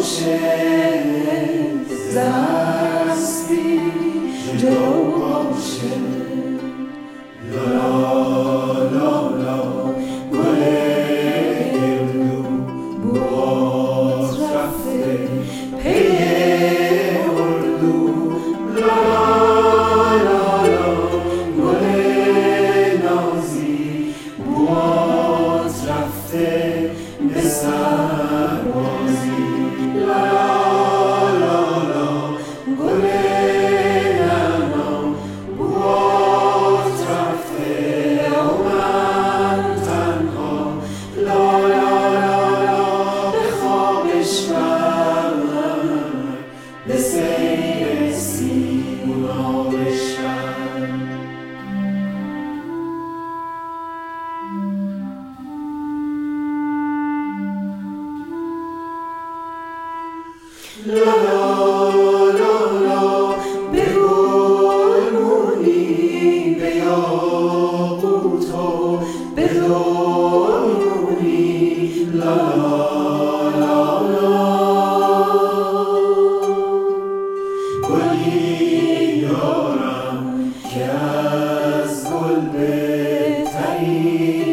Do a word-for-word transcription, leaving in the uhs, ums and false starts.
باشه زستی جدا باشه لا لا لا گل گردو باز رفته پی اردو لا لا لا گل نازی باز رفته به سربازی لا لا لا گل نعنا باز رفته و من تنها لا لا لا لا به خوابش برم به سیر سیمابش برم لا لا لا لا به گلمونی به یاقوت و به لونی لا لا لا گلی دارم که از گل بهترین